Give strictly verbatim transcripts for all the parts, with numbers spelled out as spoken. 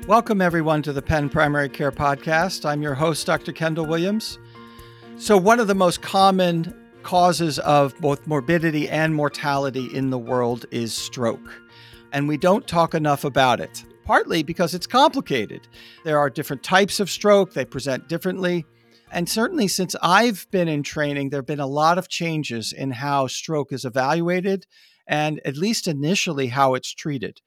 Welcome, everyone, to the Penn Primary Care Podcast. I'm your host, Doctor Kendall Williams. So one of the most common causes of both morbidity and mortality in the world is stroke. And we don't talk enough about it, partly because it's complicated. There are different types of stroke. They present differently. And certainly since I've been in training, there have been a lot of changes in how stroke is evaluated and at least initially how it's treated.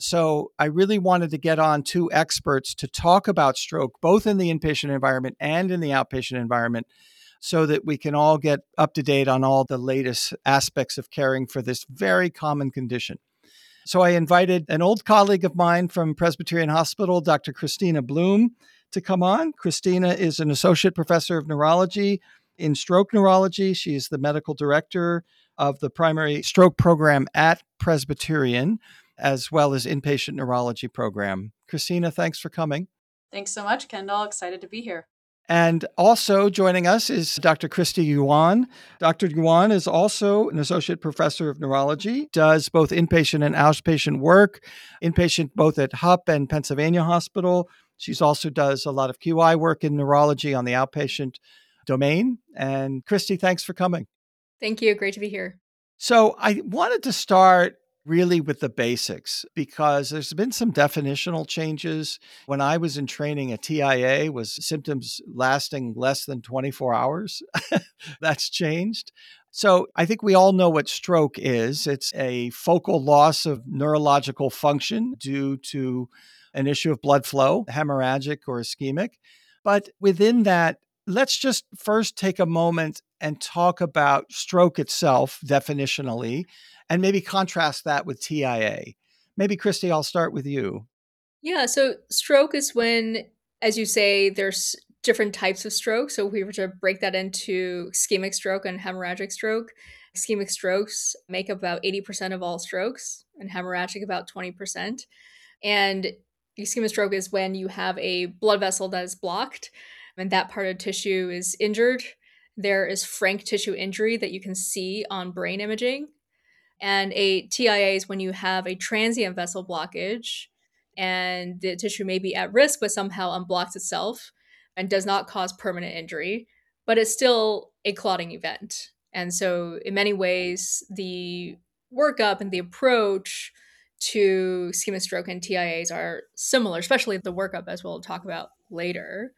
So I really wanted to get on two experts to talk about stroke, both in the inpatient environment and in the outpatient environment, so that we can all get up to date on all the latest aspects of caring for this very common condition. So I invited an old colleague of mine from Presbyterian Hospital, Doctor Christina Bloom, to come on. Christina is an associate professor of neurology in stroke neurology. She is the medical director of the primary stroke program at Presbyterian, as well as inpatient neurology program. Christina, thanks for coming. Thanks so much, Kendall. Excited to be here. And also joining us is Doctor Christy Yuan. Doctor Yuan is also an associate professor of neurology, does both inpatient and outpatient work, inpatient both at H U P and Pennsylvania Hospital. She's also does a lot of Q I work in neurology on the outpatient domain. And Christy, thanks for coming. Thank you. Great to be here. So I wanted to start really with the basics, because there's been some definitional changes. When I was in training, a T I A was symptoms lasting less than twenty-four hours. That's changed. So I think we all know what stroke is. It's a focal loss of neurological function due to an issue of blood flow, hemorrhagic or ischemic. But within that, let's just first take a moment and talk about stroke itself definitionally, and maybe contrast that with T I A. Maybe, Christy, I'll start with you. Yeah, so stroke is when, as you say, there's different types of stroke. So if we were to break that into ischemic stroke and hemorrhagic stroke, ischemic strokes make up about eighty percent of all strokes and hemorrhagic about twenty percent. And ischemic stroke is when you have a blood vessel that is blocked and that part of tissue is injured. There is frank tissue injury that you can see on brain imaging. And a T I A is when you have a transient vessel blockage and the tissue may be at risk, but somehow unblocks itself and does not cause permanent injury, but it's still a clotting event. And so in many ways, the workup and the approach to ischemic stroke and T I As are similar, especially the workup, as we'll talk about later.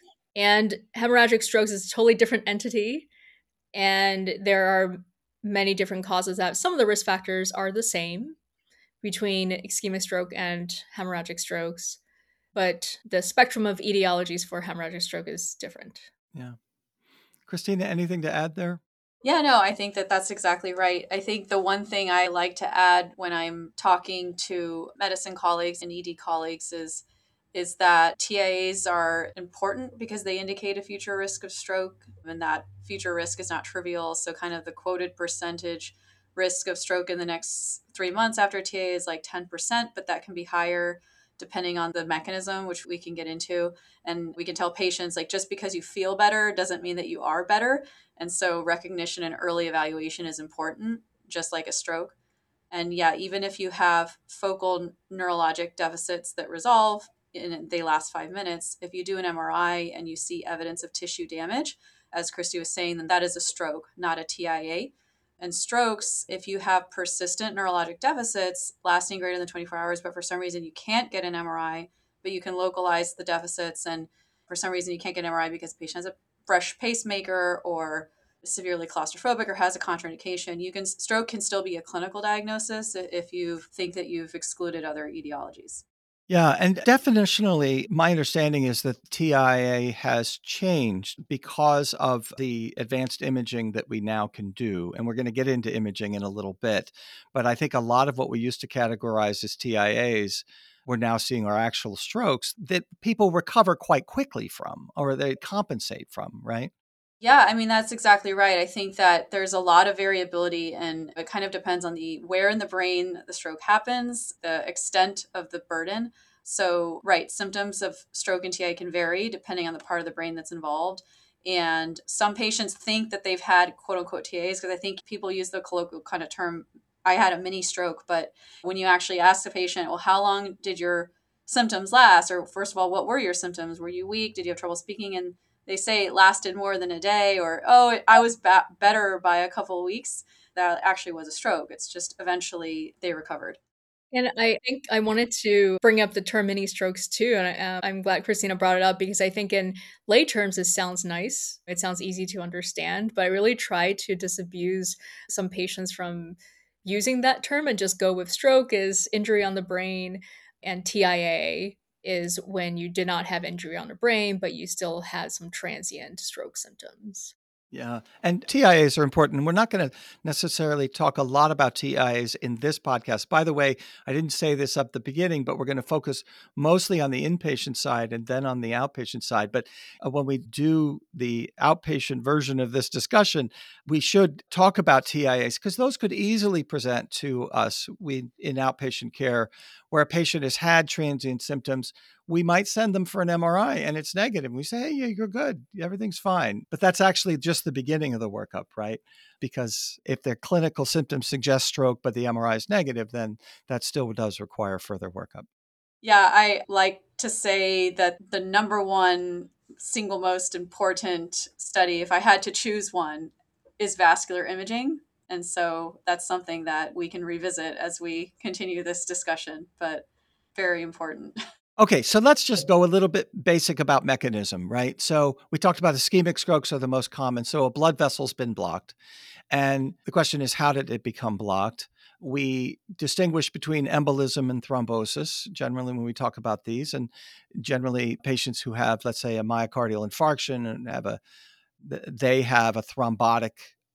And hemorrhagic strokes is a totally different entity. And there are many different causes that some of the risk factors are the same between ischemic stroke and hemorrhagic strokes, but the spectrum of etiologies for hemorrhagic stroke is different. Yeah. Christina, anything to add there? Yeah, no, I think that that's exactly right. I think the one thing I like to add when I'm talking to medicine colleagues and E D colleagues is is that T I As are important because they indicate a future risk of stroke, and that future risk is not trivial. So kind of the quoted percentage risk of stroke in the next three months after T I A is like ten percent, but that can be higher depending on the mechanism, which we can get into. And we can tell patients, like, just because you feel better doesn't mean that you are better. And so recognition and early evaluation is important, just like a stroke. And yeah, even if you have focal neurologic deficits that resolve and they last five minutes, if you do an M R I and you see evidence of tissue damage, as Christy was saying, then that is a stroke, not a T I A. And strokes, if you have persistent neurologic deficits lasting greater than twenty-four hours, but for some reason you can't get an M R I, but you can localize the deficits, and for some reason you can't get an M R I because the patient has a fresh pacemaker or severely claustrophobic or has a contraindication, you can stroke can still be a clinical diagnosis if you think that you've excluded other etiologies. Yeah, and definitionally, my understanding is that T I A has changed because of the advanced imaging that we now can do. And we're going to get into imaging in a little bit. But I think a lot of what we used to categorize as T I As, we're now seeing are actual strokes that people recover quite quickly from, or they compensate from, right? Yeah, I mean, that's exactly right. I think that there's a lot of variability, and it kind of depends on the where in the brain the stroke happens, the extent of the burden. So, right, symptoms of stroke and T I A can vary depending on the part of the brain that's involved. And some patients think that they've had quote unquote T I As because I think people use the colloquial kind of term, I had a mini stroke. But when you actually ask the patient, well, how long did your symptoms last, or first of all, what were your symptoms? Were you weak? Did you have trouble speaking? And they say it lasted more than a day, or, oh, I was ba- better by a couple of weeks. That actually was a stroke. It's just eventually they recovered. And I think I wanted to bring up the term mini strokes too. And I, uh, I'm glad Christina brought it up because I think in lay terms, it sounds nice. It sounds easy to understand. But I really try to disabuse some patients from using that term and just go with stroke is injury on the brain, and T I A is when you did not have injury on the brain, but you still had some transient stroke symptoms. Yeah. And T I As are important. We're not going to necessarily talk a lot about T I As in this podcast. By the way, I didn't say this up the beginning, but we're going to focus mostly on the inpatient side and then on the outpatient side. But uh, when we do the outpatient version of this discussion, we should talk about T I As because those could easily present to us we in outpatient care where a patient has had transient symptoms. We might send them for an M R I and it's negative. We say, hey, yeah, you're good. Everything's fine. But that's actually just the beginning of the workup, right? Because if their clinical symptoms suggest stroke, but the M R I is negative, then that still does require further workup. Yeah, I like to say that the number one single most important study, if I had to choose one, is vascular imaging. And so that's something that we can revisit as we continue this discussion, but very important. Okay, so let's just go a little bit basic about mechanism, right? So we talked about ischemic strokes are the most common. So a blood vessel's been blocked. And the question is, how did it become blocked? We distinguish between embolism and thrombosis, generally, when we talk about these. And generally, patients who have, let's say, a myocardial infarction and have a, they have a thrombotic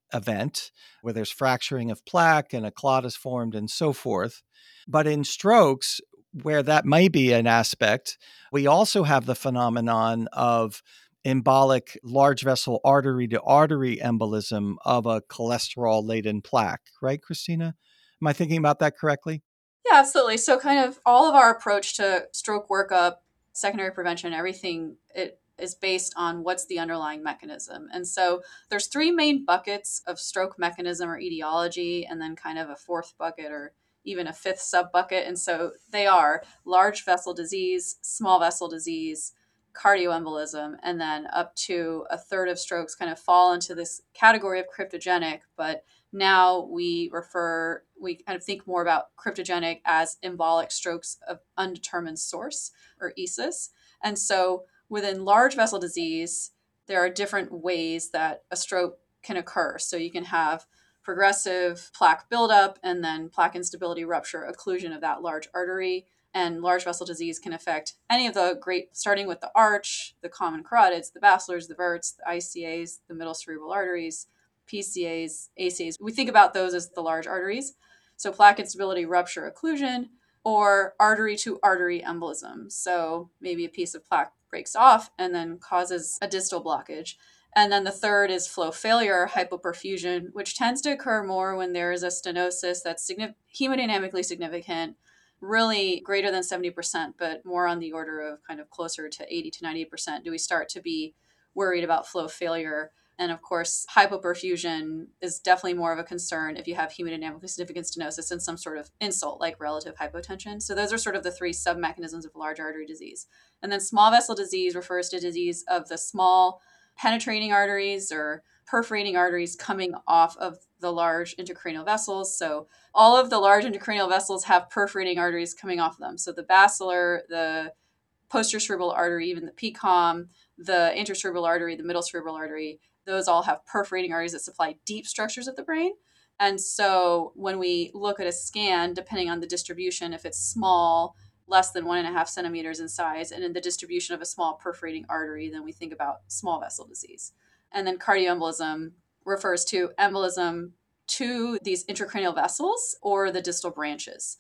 event where there's fracturing of plaque and a clot is formed and so forth. But in strokes, where that may be an aspect, we also have the phenomenon of embolic large vessel artery to artery embolism of a cholesterol laden plaque, right, Christina? Am I thinking about that correctly? Yeah, absolutely. So kind of all of our approach to stroke workup, secondary prevention, everything, it is based on what's the underlying mechanism. And so there's three main buckets of stroke mechanism or etiology, and then kind of a fourth bucket or even a fifth sub bucket. And so they are large vessel disease, small vessel disease, cardioembolism, and then up to a third of strokes kind of fall into this category of cryptogenic. But now we refer, we kind of think more about cryptogenic as embolic strokes of undetermined source, or E S I S. And so within large vessel disease, there are different ways that a stroke can occur. So you can have progressive plaque buildup and then plaque instability, rupture, occlusion of that large artery. And large vessel disease can affect any of the great, starting with the arch, the common carotids, the basilars, the verts, the I C As, the middle cerebral arteries, P C As, A C As. We think about those as the large arteries. So plaque instability, rupture, occlusion, or artery to artery embolism. So maybe a piece of plaque breaks off and then causes a distal blockage. And then the third is flow failure, hypoperfusion, which tends to occur more when there is a stenosis that's significant, hemodynamically significant, really greater than seventy percent, but more on the order of kind of closer to eighty to ninety percent. Do we start to be worried about flow failure? And of course, hypoperfusion is definitely more of a concern if you have hemodynamically significant stenosis and some sort of insult like relative hypotension. So those are sort of the three sub-mechanisms of large artery disease. And then small vessel disease refers to disease of the small penetrating arteries or perforating arteries coming off of the large intracranial vessels. So all of the large intracranial vessels have perforating arteries coming off of them. So the basilar, the posterior cerebral artery, even the P COM, the intercerebral artery, the middle cerebral artery, those all have perforating arteries that supply deep structures of the brain. And so when we look at a scan, depending on the distribution, if it's small, less than one and a half centimeters in size, and in the distribution of a small perforating artery, then we think about small vessel disease. And then cardioembolism refers to embolism to these intracranial vessels or the distal branches.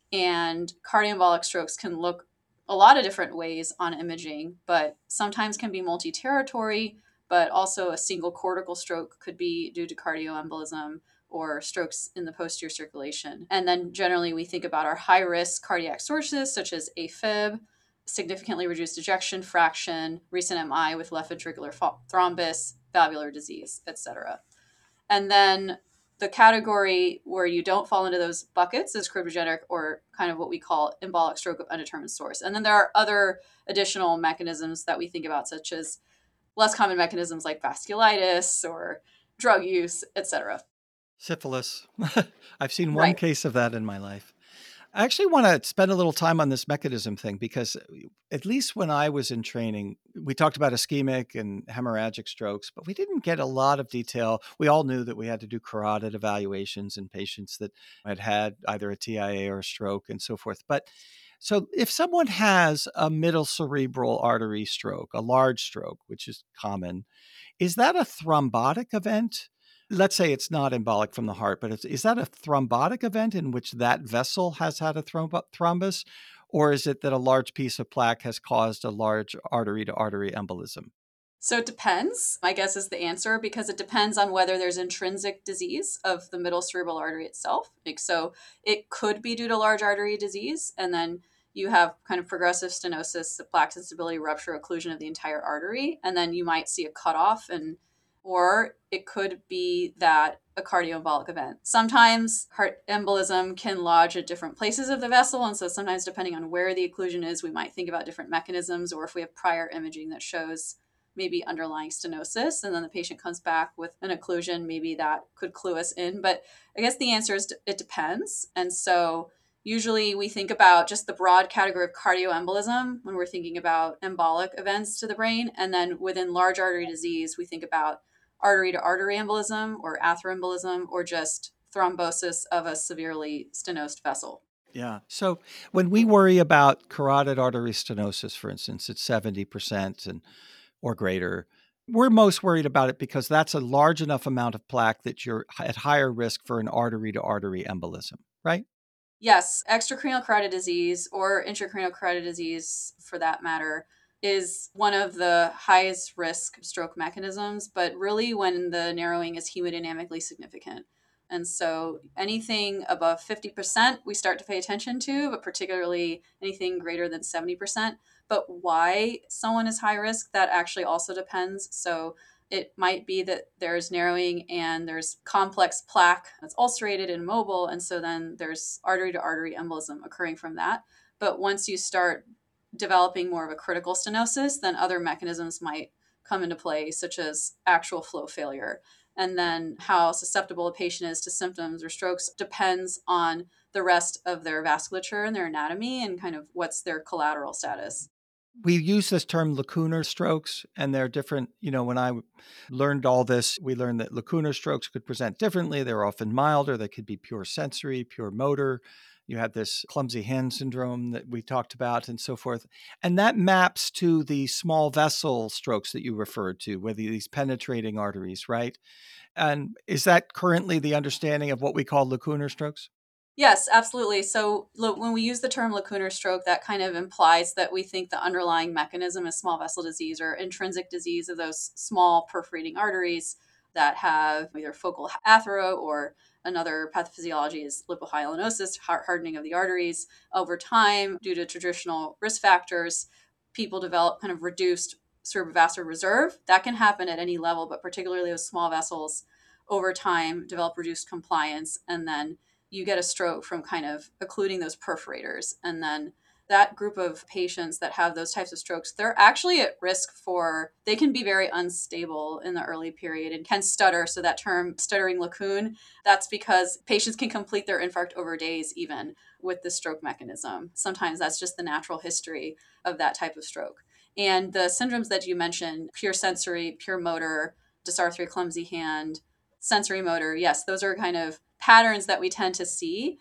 And cardioembolic strokes can look a lot of different ways on imaging, but sometimes can be multi-territory, but also a single cortical stroke could be due to cardioembolism or strokes in the posterior circulation. And then generally we think about our high-risk cardiac sources such as AFib, significantly reduced ejection fraction, recent M I with left ventricular thrombus, valvular disease, et cetera. And then The category where you don't fall into those buckets is cryptogenic, or kind of what we call embolic stroke of undetermined source. And then there are other additional mechanisms that we think about, such as less common mechanisms like vasculitis or drug use, et cetera. Syphilis. I've seen one Right. case of that in my life. I actually want to spend a little time on this mechanism thing because, at least when I was in training, we talked about ischemic and hemorrhagic strokes, but we didn't get a lot of detail. We all knew that we had to do carotid evaluations in patients that had had either a T I A or a stroke and so forth. But so if someone has a middle cerebral artery stroke, a large stroke, which is common, is that a thrombotic event? Let's say it's not embolic from the heart, but it's, is that a thrombotic event in which that vessel has had a thromb- thrombus? Or is it that a large piece of plaque has caused a large artery to artery embolism? So it depends, I guess, is the answer, because it depends on whether there's intrinsic disease of the middle cerebral artery itself. Like, so it could be due to large artery disease, and then you have kind of progressive stenosis, plaque instability, rupture, occlusion of the entire artery, and then you might see a cutoff, and or it could be that a cardioembolic event. Sometimes heart embolism can lodge at different places of the vessel, and so sometimes depending on where the occlusion is, we might think about different mechanisms, or if we have prior imaging that shows maybe underlying stenosis, and then the patient comes back with an occlusion, maybe that could clue us in. But I guess the answer is it depends. And so usually we think about just the broad category of cardioembolism when we're thinking about embolic events to the brain. And then within large artery disease, we think about artery to artery embolism or atherembolism, or just thrombosis of a severely stenosed vessel. Yeah. So when we worry about carotid artery stenosis, for instance, it's seventy percent and or greater, we're most worried about it because that's a large enough amount of plaque that you're at higher risk for an artery to artery embolism, right? Yes, extracranial carotid disease, or intracranial carotid disease for that matter, is one of the highest risk stroke mechanisms, but really when the narrowing is hemodynamically significant. And so anything above fifty percent we start to pay attention to, but particularly anything greater than seventy percent. But why someone is high risk, that actually also depends. So it might be that there's narrowing and there's complex plaque that's ulcerated and mobile, and so then there's artery to artery embolism occurring from that. But once you start developing more of a critical stenosis, then other mechanisms might come into play, such as actual flow failure. And then how susceptible a patient is to symptoms or strokes depends on the rest of their vasculature and their anatomy, and kind of what's their collateral status. We use this term lacunar strokes, and they're different. You know, when I learned all this, we learned that lacunar strokes could present differently. They're often milder. They could be pure sensory, pure motor. You have this clumsy hand syndrome that we talked about and so forth. And that maps to the small vessel strokes that you referred to, where these penetrating arteries, right? And is that currently the understanding of what we call lacunar strokes? Yes, absolutely. So lo- when we use the term lacunar stroke, that kind of implies that we think the underlying mechanism is small vessel disease or intrinsic disease of those small perforating arteries that have either focal athero, or another pathophysiology is lipohyalinosis, heart hardening of the arteries. Over time, due to traditional risk factors, people develop kind of reduced cerebrovascular reserve. That can happen at any level, but particularly those small vessels over time develop reduced compliance, and then you get a stroke from kind of occluding those perforators. And then that group of patients that have those types of strokes, they're actually at risk for, they can be very unstable in the early period and can stutter. So that term, stuttering lacoon, that's because patients can complete their infarct over days, even with the stroke mechanism. Sometimes that's just the natural history of that type of stroke. And the syndromes that you mentioned, pure sensory, pure motor, dysarthria, clumsy hand, sensory motor, yes, those are kind of patterns that we tend to see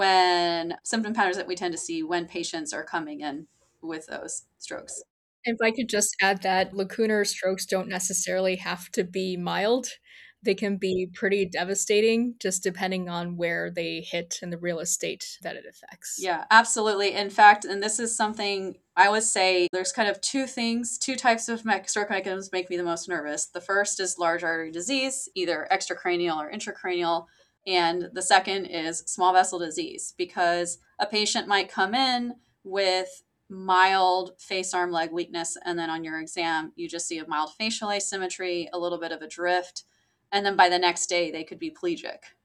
when symptom patterns that we tend to see when patients are coming in with those strokes. If I could just add that lacunar strokes don't necessarily have to be mild. They can be pretty devastating just depending on where they hit and the real estate that it affects. Yeah, absolutely. In fact, and this is something I would say there's kind of two things, two types of me- stroke mechanisms make me the most nervous. The first is large artery disease, either extracranial or intracranial. And the second is small vessel disease, because a patient might come in with mild face, arm, leg weakness, and then on your exam, you just see a mild facial asymmetry, a little bit of a drift, and then by the next day, they could be plegic.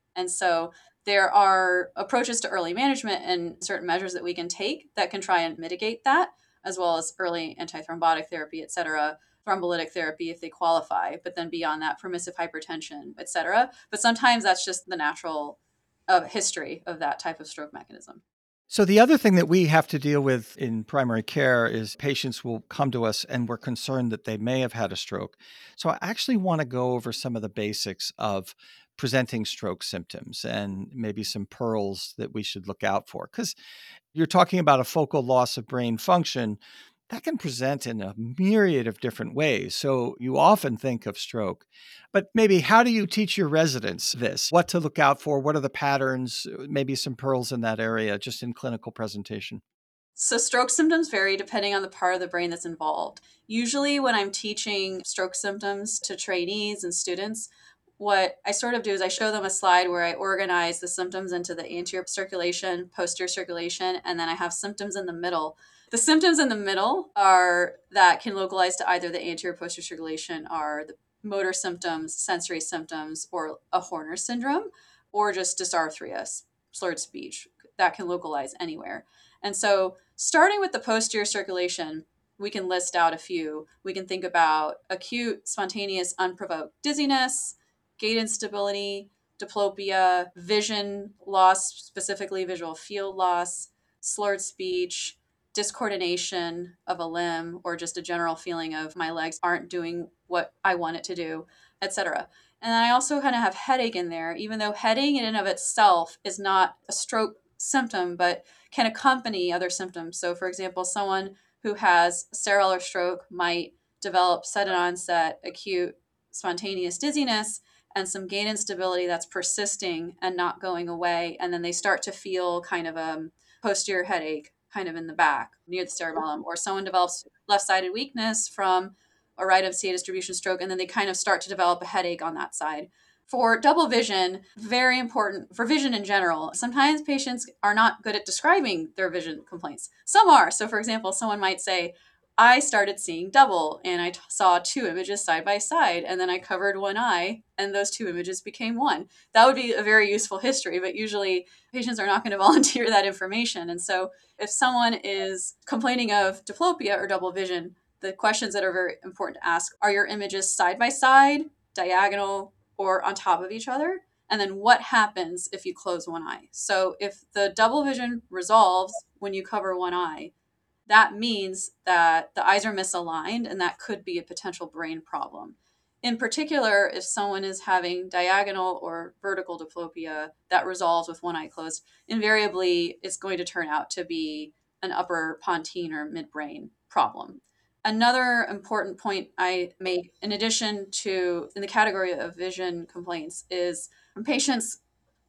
And so there are approaches to early management and certain measures that we can take that can try and mitigate that, as well as early antithrombotic therapy, et cetera, thrombolytic therapy if they qualify, but then beyond that, permissive hypertension, et cetera. But sometimes that's just the natural uh, history of that type of stroke mechanism. So the other thing that we have to deal with in primary care is patients will come to us and we're concerned that they may have had a stroke. So I actually want to go over some of the basics of presenting stroke symptoms and maybe some pearls that we should look out for. Because you're talking about a focal loss of brain function that can present in a myriad of different ways. So you often think of stroke, but maybe how do you teach your residents this? What to look out for? What are the patterns? Maybe some pearls in that area, just in clinical presentation. So stroke symptoms vary depending on the part of the brain that's involved. Usually when I'm teaching stroke symptoms to trainees and students, what I sort of do is I show them a slide where I organize the symptoms into the anterior circulation, posterior circulation, and then I have symptoms in the middle. The symptoms in the middle are that can localize to either the anterior posterior circulation are the motor symptoms, sensory symptoms, or a Horner syndrome, or just dysarthria, slurred speech. That can localize anywhere. And so starting with the posterior circulation, we can list out a few. We can think about acute, spontaneous, unprovoked dizziness, gait instability, diplopia, vision loss, specifically visual field loss, slurred speech, discoordination of a limb, or just a general feeling of my legs aren't doing what I want it to do, et cetera. And then I also kind of have headache in there, even though headache in and of itself is not a stroke symptom, but can accompany other symptoms. So, for example, someone who has cerebral stroke might develop sudden onset, acute, spontaneous dizziness and some gait instability that's persisting and not going away. And then they start to feel kind of a posterior headache kind of in the back near the cerebellum, or someone develops left-sided weakness from a right M C A distribution stroke, and then they kind of start to develop a headache on that side. For double vision, very important for vision in general. Sometimes patients are not good at describing their vision complaints. Some are. So, for example, someone might say, I started seeing double and I t- saw two images side by side, and then I covered one eye and those two images became one. That would be a very useful history, but usually patients are not going to volunteer that information. And so if someone is complaining of diplopia or double vision, the questions that are very important to ask are your images side by side, diagonal, or on top of each other? And then what happens if you close one eye? So if the double vision resolves when you cover one eye, that means that the eyes are misaligned and that could be a potential brain problem. In particular, if someone is having diagonal or vertical diplopia that resolves with one eye closed, invariably it's going to turn out to be an upper pontine or midbrain problem. Another important point I make, in addition to in the category of vision complaints, is when patients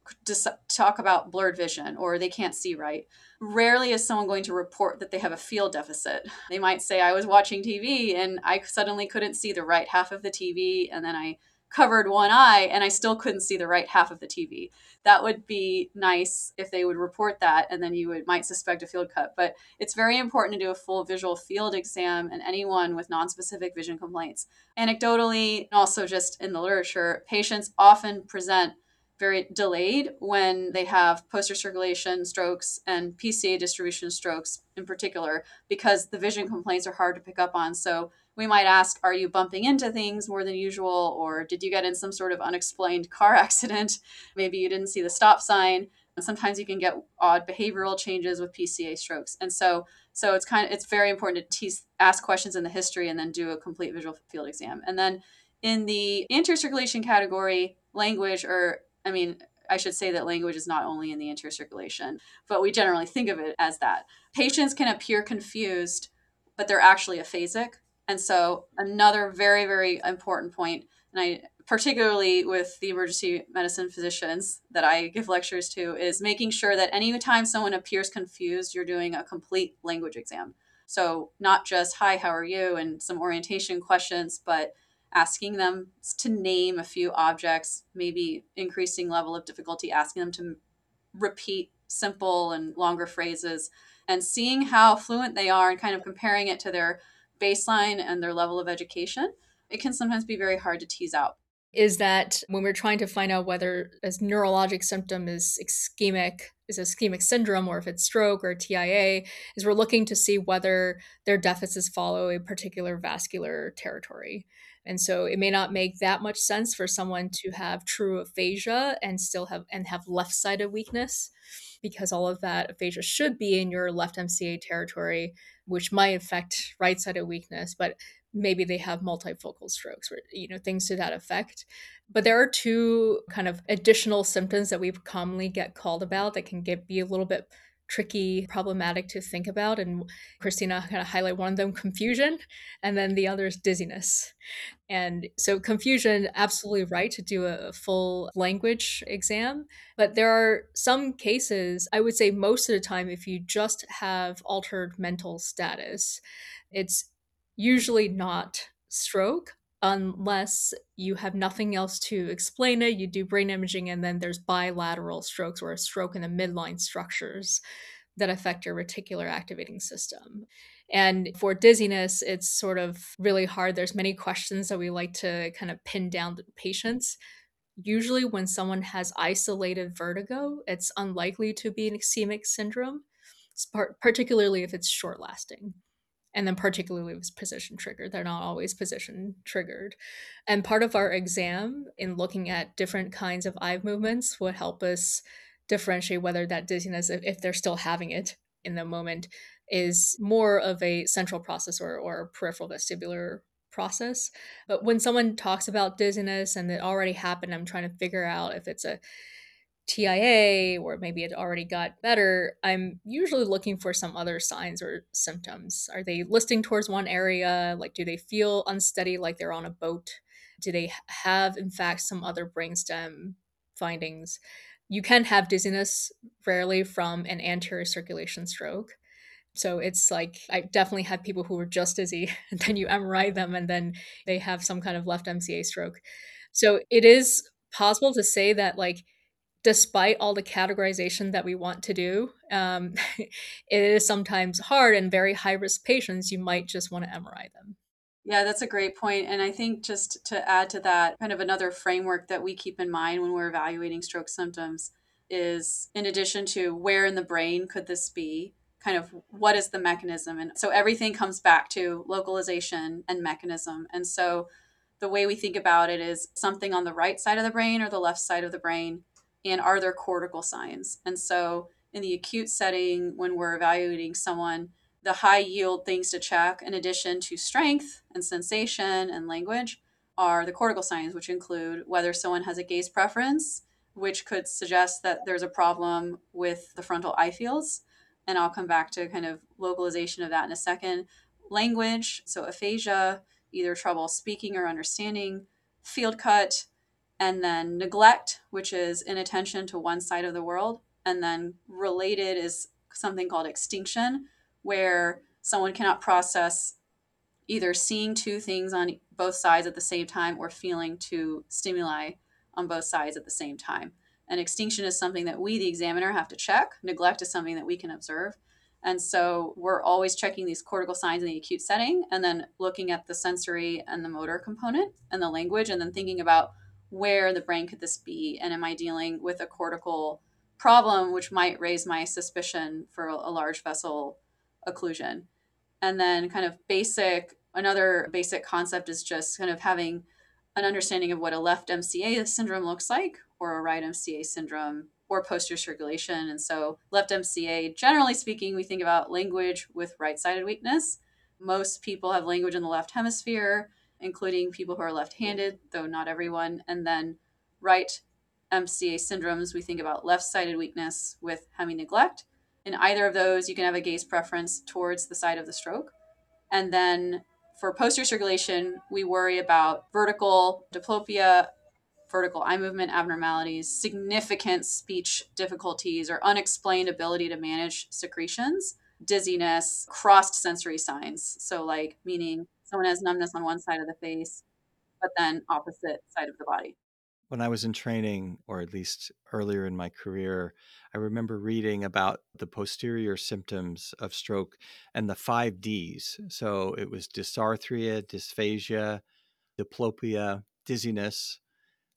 talk about blurred vision or they can't see right. Rarely is someone going to report that they have a field deficit. They might say, I was watching T V and I suddenly couldn't see the right half of the T V, and then I covered one eye and I still couldn't see the right half of the T V. That would be nice if they would report that, and then you would might suspect a field cut. But it's very important to do a full visual field exam in anyone with nonspecific vision complaints. Anecdotally, and also just in the literature, patients often present very delayed when they have posterior circulation strokes and P C A distribution strokes in particular, because the vision complaints are hard to pick up on. So we might ask, are you bumping into things more than usual? Or did you get in some sort of unexplained car accident? Maybe you didn't see the stop sign. And sometimes you can get odd behavioral changes with P C A strokes. And so so it's kind of it's very important to tease, ask questions in the history and then do a complete visual field exam. And then in the anterior circulation category, language or I mean, I should say that language is not only in the anterior circulation, but we generally think of it as that. Patients can appear confused, but they're actually aphasic. And so another very, very important point, and I particularly with the emergency medicine physicians that I give lectures to, is making sure that anytime someone appears confused, you're doing a complete language exam. So not just, hi, how are you? And some orientation questions, but asking them to name a few objects, maybe increasing level of difficulty, asking them to repeat simple and longer phrases, and seeing how fluent they are and kind of comparing it to their baseline and their level of education. It can sometimes be very hard to tease out. is that when we're trying to find out whether a neurologic symptom is ischemic, is a ischemic syndrome, or if it's stroke or T I A, is we're looking to see whether their deficits follow a particular vascular territory. And so it may not make that much sense for someone to have true aphasia and still have and have left-sided weakness, because all of that aphasia should be in your left M C A territory, which might affect right-sided weakness, but maybe they have multifocal strokes or, you know, things to that effect. But there are two kind of additional symptoms that we commonly get called about that can get be a little bit tricky, problematic to think about. And Christina kind of highlight one of them, confusion, and then the other is dizziness. And so confusion, absolutely right to do a full language exam. But there are some cases, I would say most of the time, if you just have altered mental status, it's usually not stroke unless you have nothing else to explain it. You do brain imaging, and then there's bilateral strokes or a stroke in the midline structures that affect your reticular activating system. And for dizziness, it's sort of really hard. There's many questions that we like to kind of pin down to patients. Usually, when someone has isolated vertigo, it's unlikely to be an ischemic syndrome, particularly if it's short lasting. And then particularly if it's position triggered. They're not always position triggered. And part of our exam in looking at different kinds of eye movements would help us differentiate whether that dizziness, if they're still having it in the moment, is more of a central process or, or peripheral vestibular process. But when someone talks about dizziness and it already happened, I'm trying to figure out if it's a T I A or maybe it already got better, I'm usually looking for some other signs or symptoms. Are they listing towards one area? Like, do they feel unsteady like they're on a boat? Do they have, in fact, some other brainstem findings? You can have dizziness rarely from an anterior circulation stroke. So it's like, I definitely had people who were just dizzy, and then you M R I them, and then they have some kind of left M C A stroke. So it is possible to say that, like, despite all the categorization that we want to do, um, it is sometimes hard, and very high risk patients, you might just want to M R I them. Yeah, that's a great point. And I think just to add to that, kind of another framework that we keep in mind when we're evaluating stroke symptoms is, in addition to where in the brain could this be, kind of what is the mechanism? And so everything comes back to localization and mechanism. And so the way we think about it is something on the right side of the brain or the left side of the brain, and are there cortical signs? And so in the acute setting, when we're evaluating someone, the high yield things to check, in addition to strength and sensation and language, are the cortical signs, which include whether someone has a gaze preference, which could suggest that there's a problem with the frontal eye fields. And I'll come back to kind of localization of that in a second. Language, so aphasia, either trouble speaking or understanding, field cut, and then neglect, which is inattention to one side of the world. And then related is something called extinction, where someone cannot process either seeing two things on both sides at the same time or feeling two stimuli on both sides at the same time. And extinction is something that we, the examiner, have to check. Neglect is something that we can observe. And so we're always checking these cortical signs in the acute setting, and then looking at the sensory and the motor component and the language, and then thinking about where in the brain could this be? And am I dealing with a cortical problem, which might raise my suspicion for a large vessel occlusion? And then kind of basic, another basic concept is just kind of having an understanding of what a left M C A syndrome looks like, or a right M C A syndrome, or posterior circulation. And so left M C A, generally speaking, we think about language with right-sided weakness. Most people have language in the left hemisphere, including people who are left-handed, though not everyone. And then right M C A syndromes, we think about left-sided weakness with hemi-neglect. In either of those, you can have a gaze preference towards the side of the stroke. And then for posterior circulation, we worry about vertical diplopia, vertical eye movement abnormalities, significant speech difficulties, or unexplained ability to manage secretions, dizziness, crossed sensory signs. So like meaning someone has numbness on one side of the face, but then opposite side of the body. When I was in training, or at least earlier in my career, I remember reading about the posterior symptoms of stroke and the five Ds. So it was dysarthria, dysphagia, diplopia, dizziness.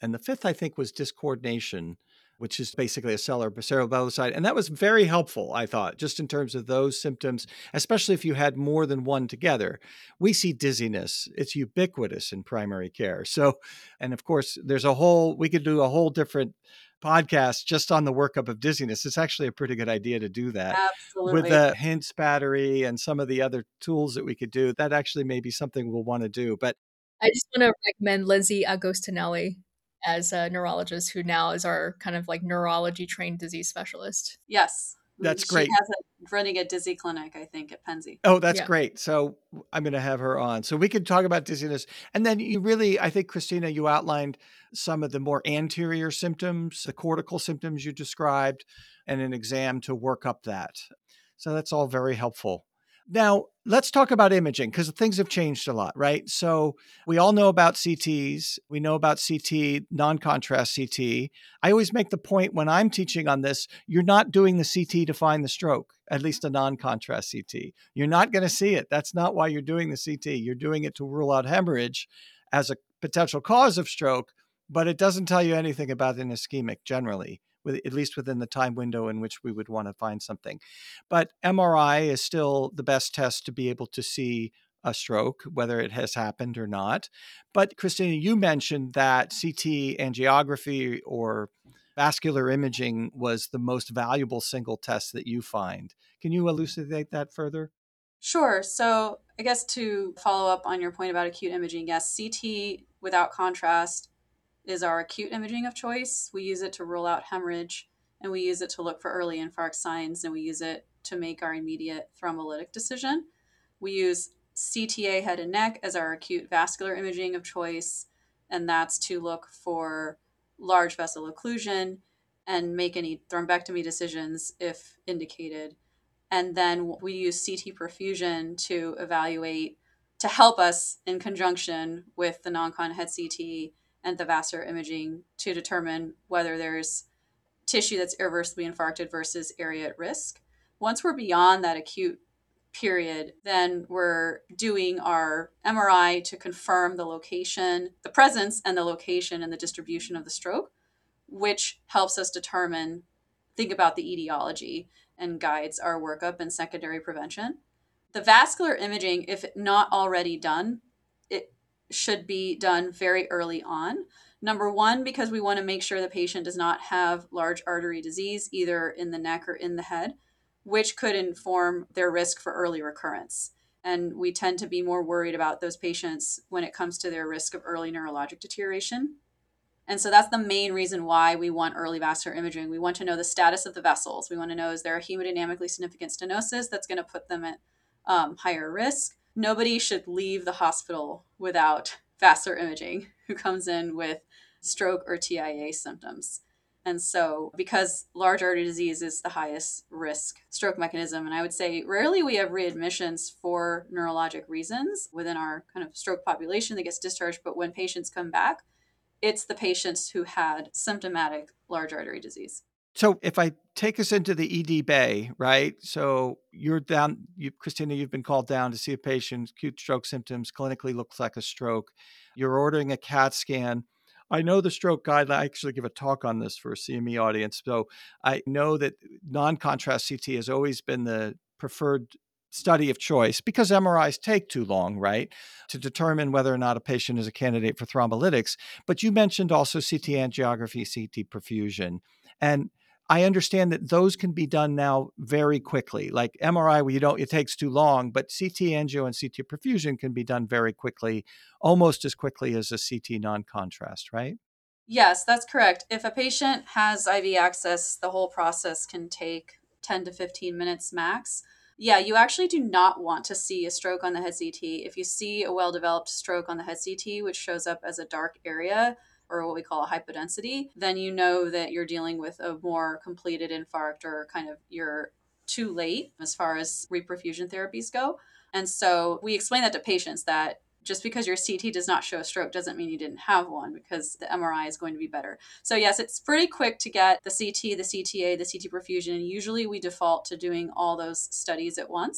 And the fifth, I think, was discoordination, which is basically a cerebellar side. And that was very helpful, I thought, just in terms of those symptoms, especially if you had more than one together. We see dizziness. It's ubiquitous in primary care. So, and of course, there's a whole, we could do a whole different podcast just on the workup of dizziness. It's actually a pretty good idea to do that. With Absolutely. the HINTS battery and some of the other tools that we could do. That actually may be something we'll want to do. But I just want to recommend Lindsay Agostinelli as a neurologist who now is our kind of like neurology trained disease specialist. Yes. That's She great. has a, running a dizzy clinic, I think, at Pennsy. Oh, that's Yeah. great. So I'm going to have her on. So we could talk about dizziness. And then you really, I think, Christina, you outlined some of the more anterior symptoms, the cortical symptoms you described, and an exam to work up that. So that's all very helpful. Now, let's talk about imaging because things have changed a lot, right? So we all know about C Ts. We know about C T, non-contrast C T. I always make the point when I'm teaching on this, you're not doing the C T to find the stroke, at least a non-contrast C T. You're not going to see it. That's not why you're doing the C T. You're doing it to rule out hemorrhage as a potential cause of stroke, but it doesn't tell you anything about an ischemic generally, with, at least within the time window in which we would want to find something. But M R I is still the best test to be able to see a stroke, whether it has happened or not. But Christina, you mentioned that C T angiography or vascular imaging was the most valuable single test that you find. Can you elucidate that further? Sure. So I guess to follow up on your point about acute imaging, yes, C T without contrast is our acute imaging of choice. We use it to rule out hemorrhage, and we use it to look for early infarct signs, and we use it to make our immediate thrombolytic decision. We use C T A head and neck as our acute vascular imaging of choice, and that's to look for large vessel occlusion and make any thrombectomy decisions if indicated. And then we use C T perfusion to evaluate, to help us in conjunction with the non-con head C T and the vascular imaging to determine whether there's tissue that's irreversibly infarcted versus area at risk. Once we're beyond that acute period, then we're doing our M R I to confirm the location, the presence and the location and the distribution of the stroke, which helps us determine, think about the etiology and guides our workup and secondary prevention. The vascular imaging, if not already done, it should be done very early on. Number one, because we want to make sure the patient does not have large artery disease, either in the neck or in the head, which could inform their risk for early recurrence. And we tend to be more worried about those patients when it comes to their risk of early neurologic deterioration. And so that's the main reason why we want early vascular imaging. We want to know the status of the vessels. We want to know, is there a hemodynamically significant stenosis that's going to put them at um, higher risk? Nobody should leave the hospital without vascular imaging who comes in with stroke or T I A symptoms. And so because large artery disease is the highest risk stroke mechanism, and I would say rarely we have readmissions for neurologic reasons within our kind of stroke population that gets discharged, but when patients come back, it's the patients who had symptomatic large artery disease. So if I take us into the E D bay, right? So you're down, you, Christina, you've been called down to see a patient, acute stroke symptoms, clinically looks like a stroke. You're ordering a CAT scan. I know the stroke guideline, I actually give a talk on this for a C M E audience. So I know that non-contrast C T has always been the preferred study of choice because M R Is take too long, right, to determine whether or not a patient is a candidate for thrombolytics. But you mentioned also C T angiography, C T perfusion. And I understand that those can be done now very quickly. Like M R I, where you don't, it takes too long, but C T angio and C T perfusion can be done very quickly, almost as quickly as a C T non-contrast, right? Yes, that's correct. If a patient has I V access, the whole process can take ten to fifteen minutes max. Yeah, you actually do not want to see a stroke on the head C T. If you see a well-developed stroke on the head C T, which shows up as a dark area, or what we call a hypodensity, then you know that you're dealing with a more completed infarct, or kind of you're too late as far as reperfusion therapies go. And so we explain that to patients, that just because your C T does not show a stroke doesn't mean you didn't have one, because the M R I is going to be better. So yes, it's pretty quick to get the C T, the C T A, the C T perfusion. And usually we default to doing all those studies at once.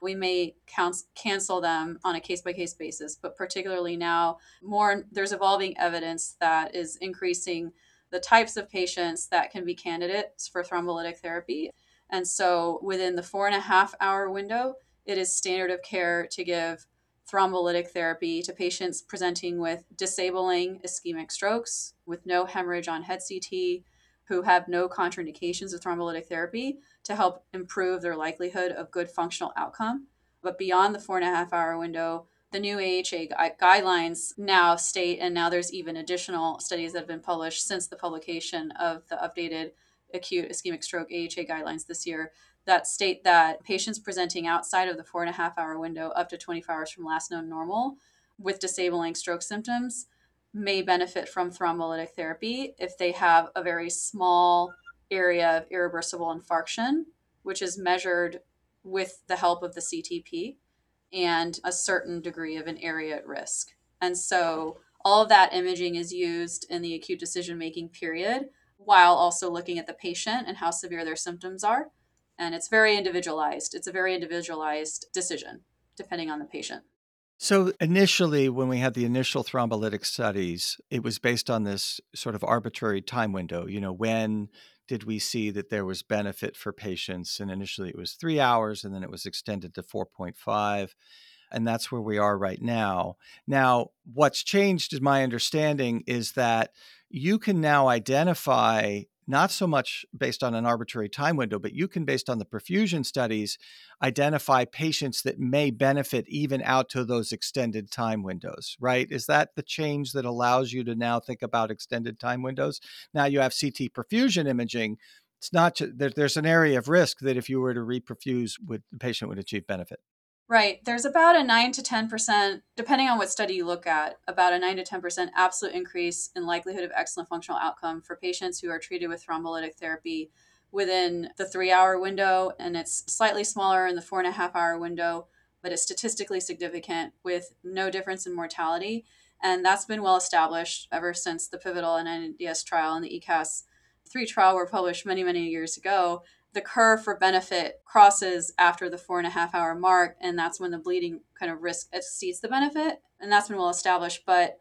we may counsel, cancel them on a case-by-case basis. But particularly now, more there's evolving evidence that is increasing the types of patients that can be candidates for thrombolytic therapy. And so within the four and a half hour window, it is standard of care to give thrombolytic therapy to patients presenting with disabling ischemic strokes with no hemorrhage on head C T, who have no contraindications of thrombolytic therapy, to help improve their likelihood of good functional outcome. But beyond the four and a half hour window, the new A H A gu- guidelines now state, and now there's even additional studies that have been published since the publication of the updated acute ischemic stroke A H A guidelines this year, that state that patients presenting outside of the four and a half hour window up to twenty-four hours from last known normal with disabling stroke symptoms may benefit from thrombolytic therapy if they have a very small area of irreversible infarction, which is measured with the help of the C T P, and a certain degree of an area at risk. And so all of that imaging is used in the acute decision-making period while also looking at the patient and how severe their symptoms are. And it's very individualized. It's a very individualized decision depending on the patient. So initially, when we had the initial thrombolytic studies, it was based on this sort of arbitrary time window. You know, when did we see that there was benefit for patients? And initially it was three hours, and then it was extended to four point five. And that's where we are right now. Now, what's changed, is my understanding, is that you can now identify, not so much based on an arbitrary time window, but you can, based on the perfusion studies, identify patients that may benefit even out to those extended time windows, right? Is that the change that allows you to now think about extended time windows? Now you have C T perfusion imaging. It's not, there, there's an area of risk that if you were to reperfuse, would, the patient would achieve benefit. Right. There's about a nine to ten percent, depending on what study you look at, about a nine to ten percent absolute increase in likelihood of excellent functional outcome for patients who are treated with thrombolytic therapy within the three hour window. And it's slightly smaller in the four and a half hour window, but it's statistically significant with no difference in mortality. And that's been well established ever since the pivotal N I D S trial and the E C A S three trial were published many, many years ago. The curve for benefit crosses after the four and a half hour mark, and that's when the bleeding kind of risk exceeds the benefit, and that's been well established. But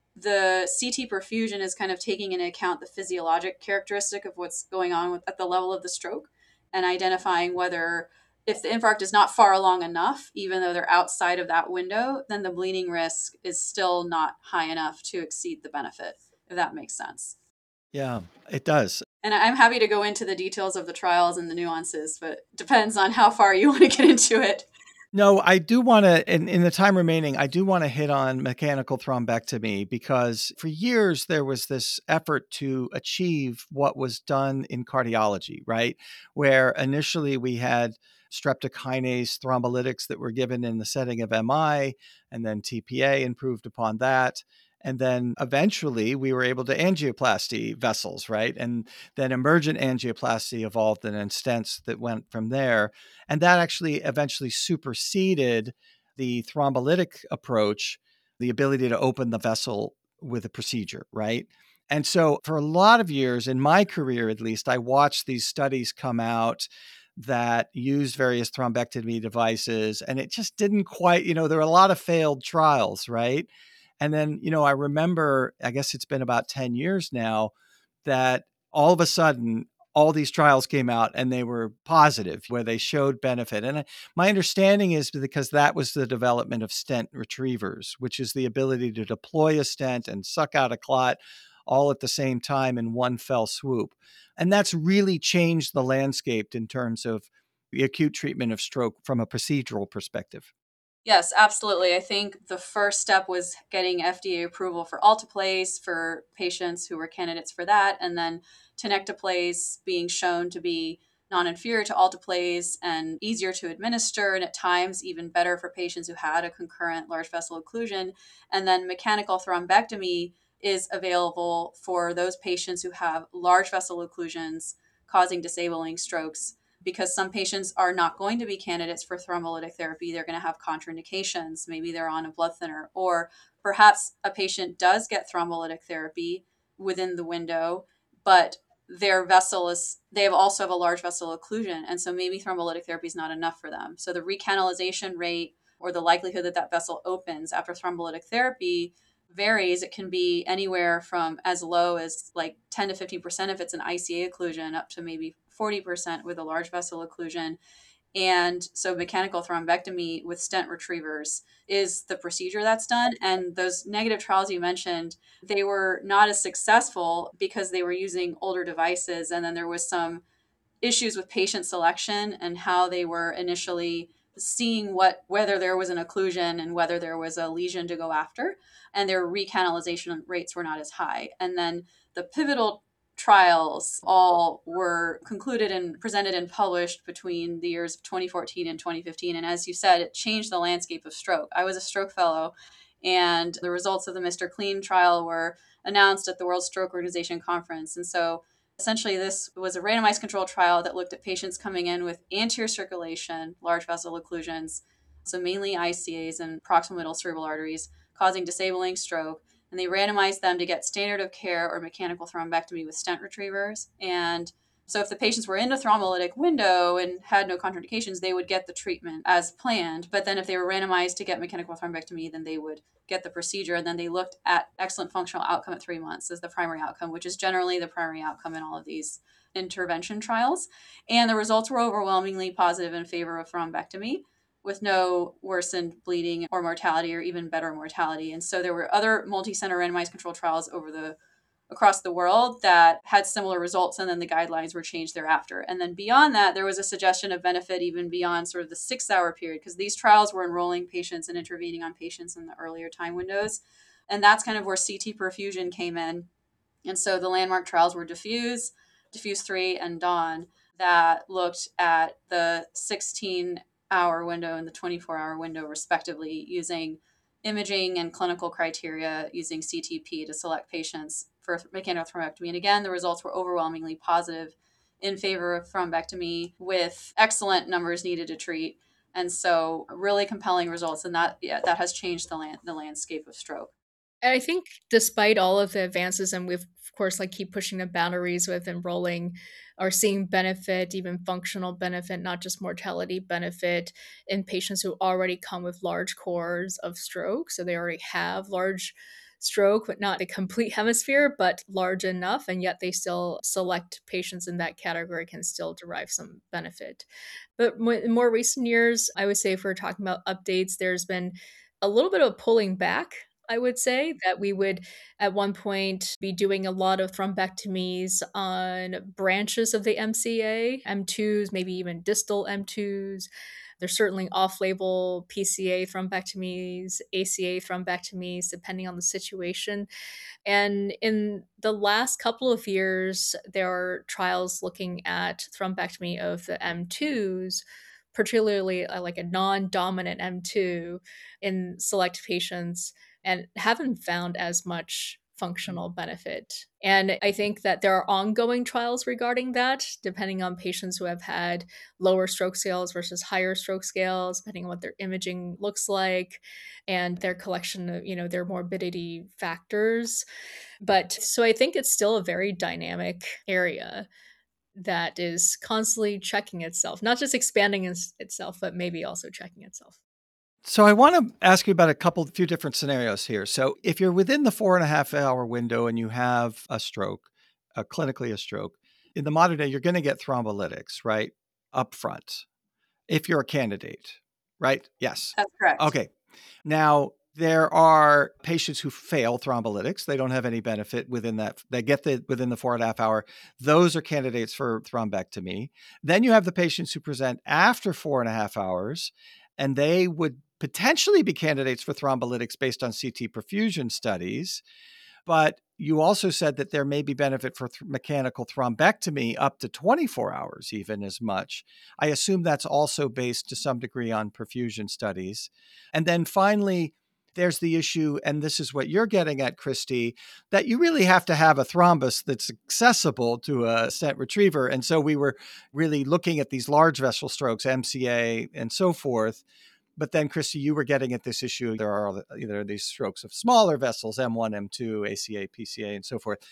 the C T perfusion is kind of taking into account the physiologic characteristic of what's going on with, at the level of the stroke, and identifying whether, if the infarct is not far along enough, even though they're outside of that window, then the bleeding risk is still not high enough to exceed the benefit, if that makes sense. Yeah, it does. And I'm happy to go into the details of the trials and the nuances, but it depends on how far you want to get into it. No, I do want to, in, in the time remaining, I do want to hit on mechanical thrombectomy, because for years there was this effort to achieve what was done in cardiology, right? Where initially we had streptokinase thrombolytics that were given in the setting of M I, and then T P A improved upon that. And then eventually we were able to angioplasty vessels, right? And then emergent angioplasty evolved, and then stents that went from there. And that actually eventually superseded the thrombolytic approach, the ability to open the vessel with a procedure, right? And so for a lot of years, in my career at least, I watched these studies come out that used various thrombectomy devices, and it just didn't quite, you know, there were a lot of failed trials, right? And then, you know, I remember, I guess it's been about ten years now, that all of a sudden, all these trials came out and they were positive, where they showed benefit. And I, my understanding is because that was the development of stent retrievers, which is the ability to deploy a stent and suck out a clot all at the same time in one fell swoop. And that's really changed the landscape in terms of the acute treatment of stroke from a procedural perspective. Yes, absolutely. I think the first step was getting F D A approval for alteplase for patients who were candidates for that, and then tenecteplase being shown to be non-inferior to alteplase and easier to administer, and at times even better for patients who had a concurrent large vessel occlusion. And then mechanical thrombectomy is available for those patients who have large vessel occlusions causing disabling strokes, because some patients are not going to be candidates for thrombolytic therapy. They're going to have contraindications. Maybe they're on a blood thinner, or perhaps a patient does get thrombolytic therapy within the window, but their vessel is, they have also have a large vessel occlusion. And so maybe thrombolytic therapy is not enough for them. So the recanalization rate or the likelihood that that vessel opens after thrombolytic therapy varies. It can be anywhere from as low as like ten to fifteen percent if it's an I C A occlusion up to maybe forty percent with a large vessel occlusion. And so mechanical thrombectomy with stent retrievers is the procedure that's done. And those negative trials you mentioned, they were not as successful because they were using older devices. And then there was some issues with patient selection and how they were initially seeing what whether there was an occlusion and whether there was a lesion to go after, and their recanalization rates were not as high. And then the pivotal trials all were concluded and presented and published between the years of twenty fourteen and twenty fifteen. And as you said, it changed the landscape of stroke. I was a stroke fellow, and the results of the Mister Clean trial were announced at the World Stroke Organization conference. And so essentially, this was a randomized controlled trial that looked at patients coming in with anterior circulation, large vessel occlusions, so mainly I C As and proximal middle cerebral arteries, causing disabling stroke. And they randomized them to get standard of care or mechanical thrombectomy with stent retrievers. And so if the patients were in a thrombolytic window and had no contraindications, they would get the treatment as planned. But then if they were randomized to get mechanical thrombectomy, then they would get the procedure. And then they looked at excellent functional outcome at three months as the primary outcome, which is generally the primary outcome in all of these intervention trials. And the results were overwhelmingly positive in favor of thrombectomy, with no worsened bleeding or mortality, or even better mortality. And so there were other multi-center randomized controlled trials over the across the world that had similar results, and then the guidelines were changed thereafter. And then beyond that, there was a suggestion of benefit even beyond sort of the six-hour period, because these trials were enrolling patients and intervening on patients in the earlier time windows. And that's kind of where C T perfusion came in. And so the landmark trials were Diffuse, Diffuse three, and Dawn, that looked at the sixteen-hour window and the twenty-four-hour window, respectively, using imaging and clinical criteria, using C T P to select patients for mechanical thrombectomy. And again, the results were overwhelmingly positive in favor of thrombectomy, with excellent numbers needed to treat. And so really compelling results. And that, yeah, that has changed the land, the landscape of stroke. And I think despite all of the advances, and we've of course like keep pushing the boundaries with enrolling or seeing benefit, even functional benefit, not just mortality benefit, in patients who already come with large cores of stroke. So they already have large stroke, but not a complete hemisphere, but large enough, and yet they still select patients in that category can still derive some benefit. But in more recent years, I would say if we're talking about updates, there's been a little bit of pulling back. I would say that we would at one point be doing a lot of thrombectomies on branches of the M C A, M twos, maybe even distal M twos. There's certainly off-label P C A thrombectomies, A C A thrombectomies, depending on the situation. And in the last couple of years, there are trials looking at thrombectomy of the M twos, particularly uh, like a non-dominant M two in select patients, and haven't found as much functional benefit. And I think that there are ongoing trials regarding that, depending on patients who have had lower stroke scales versus higher stroke scales, depending on what their imaging looks like and their collection of, you know, their morbidity factors. But so I think it's still a very dynamic area that is constantly checking itself, not just expanding its, itself, but maybe also checking itself. So I want to ask you about a couple, few different scenarios here. So if you're within the four and a half hour window and you have a stroke, a clinically a stroke, in the modern day, you're going to get thrombolytics, right? Up front, if you're a candidate, right? Yes. That's correct. Okay. Now, there are patients who fail thrombolytics. They don't have any benefit within that. They get the within the four and a half hour. Those are candidates for thrombectomy. Then you have the patients who present after four and a half hours, and they would potentially be candidates for thrombolytics based on C T perfusion studies. But you also said that there may be benefit for th- mechanical thrombectomy up to twenty-four hours, even as much. I assume that's also based to some degree on perfusion studies. And then finally, there's the issue, and this is what you're getting at, Christy, that you really have to have a thrombus that's accessible to a stent retriever. And so we were really looking at these large vessel strokes, M C A and so forth. But then, Christy, you were getting at this issue. There are either these strokes of smaller vessels, M one, M two, A C A, P C A, and so forth.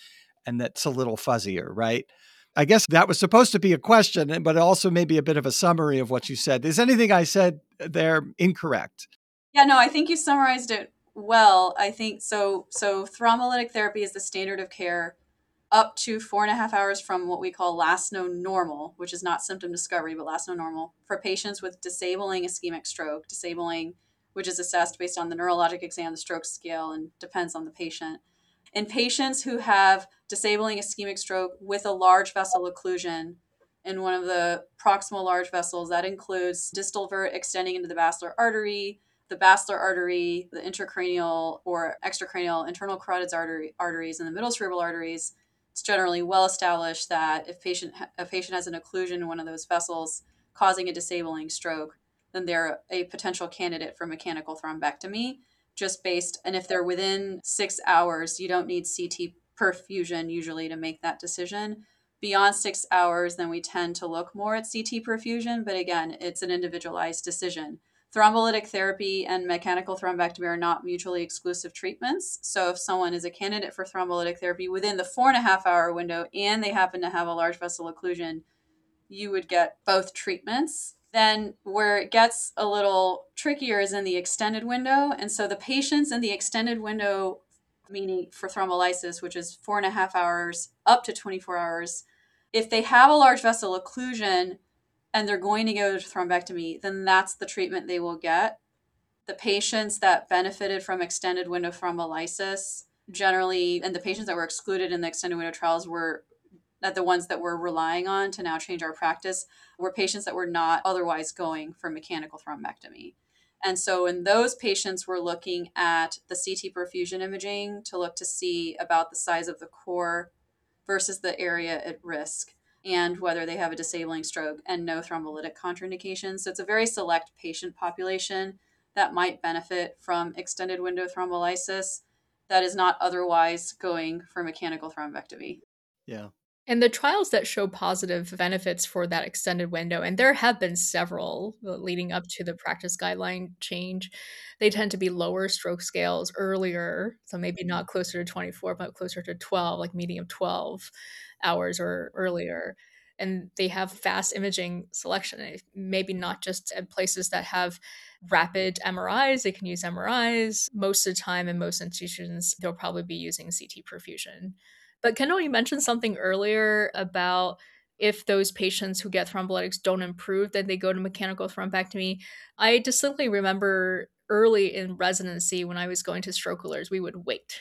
and that's a little fuzzier, right? I guess that was supposed to be a question, but also maybe a bit of a summary of what you said. Is anything I said there incorrect? Yeah, no, I think you summarized it well. I think so. So thrombolytic therapy is the standard of care up to four and a half hours from what we call last known normal, which is not symptom discovery, but last known normal for patients with disabling ischemic stroke, disabling, which is assessed based on the neurologic exam, the stroke scale, and depends on the patient. In patients who have disabling ischemic stroke with a large vessel occlusion in one of the proximal large vessels, that includes distal vert extending into the basilar artery, the basilar artery, the intracranial or extracranial internal carotid artery, arteries, and the middle cerebral arteries. It's generally well established that if patient a patient has an occlusion in one of those vessels causing a disabling stroke, then they're a potential candidate for mechanical thrombectomy, just based, and if they're within six hours, you don't need C T perfusion usually to make that decision. Beyond six hours, then we tend to look more at C T perfusion, but again, it's an individualized decision. Thrombolytic therapy and mechanical thrombectomy are not mutually exclusive treatments. So if someone is a candidate for thrombolytic therapy within the four and a half hour window and they happen to have a large vessel occlusion, you would get both treatments. Then where it gets a little trickier is in the extended window. And so the patients in the extended window, meaning for thrombolysis, which is four and a half hours up to twenty-four hours, if they have a large vessel occlusion and they're going to go to thrombectomy, then that's the treatment they will get. The patients that benefited from extended window thrombolysis generally, and the patients that were excluded in the extended window trials were that the ones that we're relying on to now change our practice were patients that were not otherwise going for mechanical thrombectomy. And so in those patients, we're looking at the C T perfusion imaging to look to see about the size of the core versus the area at risk and whether they have a disabling stroke and no thrombolytic contraindications. So it's a very select patient population that might benefit from extended window thrombolysis that is not otherwise going for mechanical thrombectomy. Yeah. And the trials that show positive benefits for that extended window, and there have been several leading up to the practice guideline change, they tend to be lower stroke scales earlier. So maybe not closer to twenty-four, but closer to twelve, like medium twelve hours or earlier. And they have fast imaging selection, maybe not just at places that have rapid M R Is. They can use M R Is. Most of the time in most institutions, they'll probably be using C T perfusion. But Kendall, you mentioned something earlier about if those patients who get thrombolytics don't improve, then they go to mechanical thrombectomy. I distinctly remember early in residency when I was going to stroke alerts, we would wait.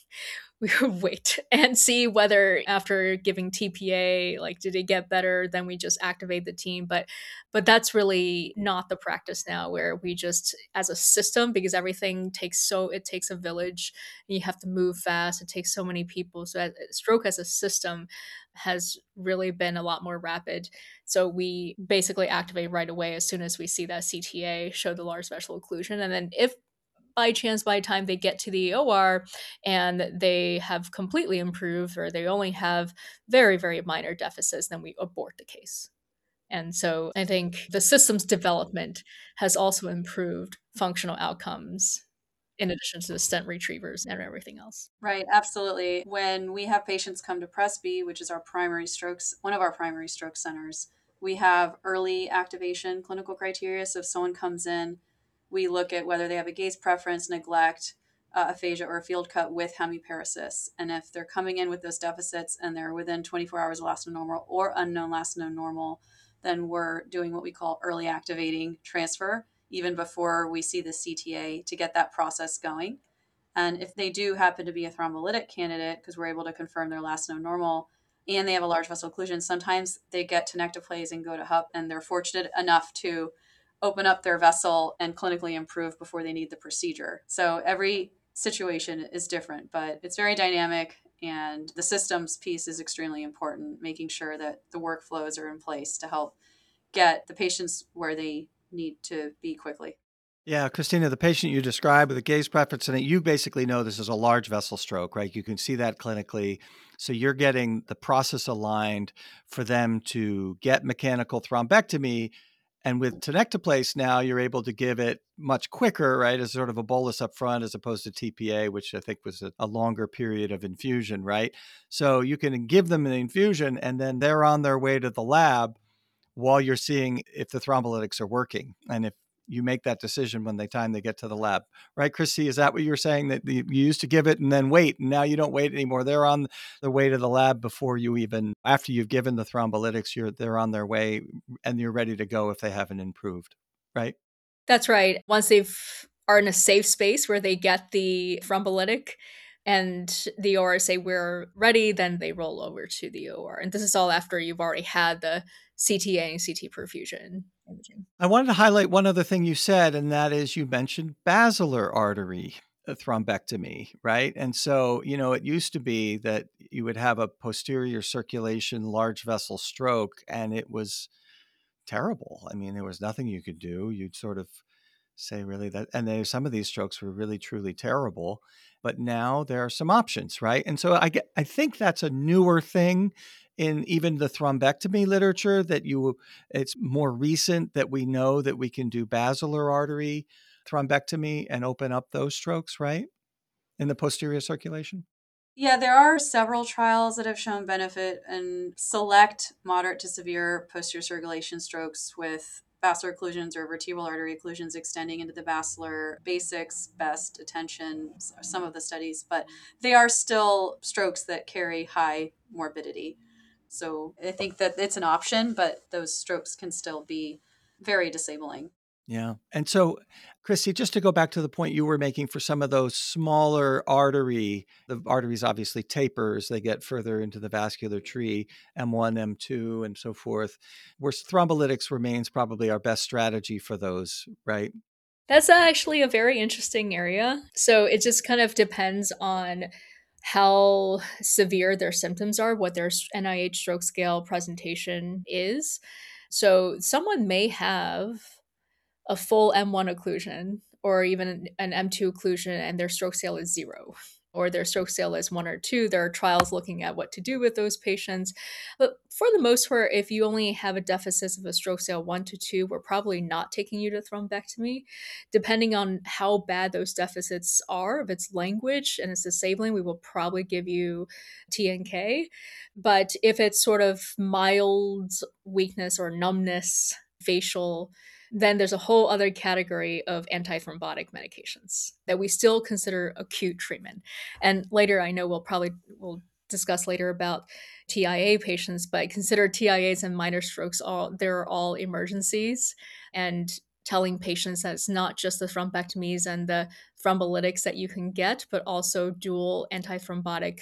We would wait and see whether after giving T P A, like, did it get better? Then we just activate the team. But but that's really not the practice now, where we just, as a system, because everything takes so, it takes a village, and you have to move fast. It takes so many people. So as, stroke as a system has really been a lot more rapid. So we basically activate right away as soon as we see that C T A show the large vessel occlusion. And then if by chance, by the time they get to the O R and they have completely improved, or they only have very, very minor deficits, then we abort the case. And so I think the system's development has also improved functional outcomes in addition to the stent retrievers and everything else. Right, absolutely. When we have patients come to Presby, which is our primary strokes, one of our primary stroke centers, we have early activation clinical criteria. So if someone comes in, we look at whether they have a gaze preference, neglect, uh, aphasia, or a field cut with hemiparesis. And if they're coming in with those deficits and they're within twenty-four hours of last known normal or unknown last known normal, then we're doing what we call early activating transfer, even before we see the C T A, to get that process going. And if they do happen to be a thrombolytic candidate, because we're able to confirm their last known normal, and they have a large vessel occlusion, sometimes they get tenecteplase and go to H U P, and they're fortunate enough to open up their vessel and clinically improve before they need the procedure. So every situation is different, but it's very dynamic, and the systems piece is extremely important, making sure that the workflows are in place to help get the patients where they need to be quickly. Yeah, Christina, the patient you described with a gaze preference in it, you basically know this is a large vessel stroke, right? You can see that clinically. So you're getting the process aligned for them to get mechanical thrombectomy. And with tenecteplase now, you're able to give it much quicker, right, as sort of a bolus up front, as opposed to T P A, which I think was a, a longer period of infusion, right? So you can give them an infusion, and then they're on their way to the lab while you're seeing if the thrombolytics are working. And if you make that decision when the time they get to the lab, right, Christy? Is that what you were saying, that you used to give it and then wait, and now you don't wait anymore? They're on the way to the lab before you even, after you've given the thrombolytics, you're they're on their way and you're ready to go if they haven't improved, right? That's right. Once they've are in a safe space where they get the thrombolytic and the O R say we're ready, then they roll over to the O R. And this is all after you've already had the C T A and C T perfusion imaging. I wanted to highlight one other thing you said, and that is you mentioned basilar artery thrombectomy, right? And so, you know, it used to be that you would have a posterior circulation large vessel stroke, and it was terrible. I mean, there was nothing you could do. You'd sort of say, really, that, and there, some of these strokes were really, truly terrible. But now there are some options, right? And so I get, I think that's a newer thing in even the thrombectomy literature, that you, it's more recent that we know that we can do basilar artery thrombectomy and open up those strokes, right, in the posterior circulation. Yeah, there are several trials that have shown benefit in select moderate to severe posterior circulation strokes with basilar occlusions or vertebral artery occlusions extending into the basilar basics, best attention, some of the studies, but they are still strokes that carry high morbidity. So I think that it's an option, but those strokes can still be very disabling. Yeah. And so, Christy, just to go back to the point you were making for some of those smaller artery, the arteries obviously taper as they get further into the vascular tree, M one, M two, and so forth, where thrombolytics remains probably our best strategy for those, right? That's actually a very interesting area. So it just kind of depends on how severe their symptoms are, what their N I H stroke scale presentation is. So someone may have a full M one occlusion or even an M two occlusion and their stroke scale is zero, or their stroke scale is one or two. There are trials looking at what to do with those patients. But for the most part, if you only have a deficit of a stroke scale one to two, we're probably not taking you to thrombectomy. Depending on how bad those deficits are, if it's language and it's disabling, we will probably give you T N K. But if it's sort of mild weakness or numbness, facial, then there's a whole other category of antithrombotic medications that we still consider acute treatment. And later, I know we'll probably we'll discuss later about T I A patients, but consider T I As and minor strokes all they're all emergencies, and telling patients that it's not just the thrombectomies and the thrombolytics that you can get, but also dual antithrombotic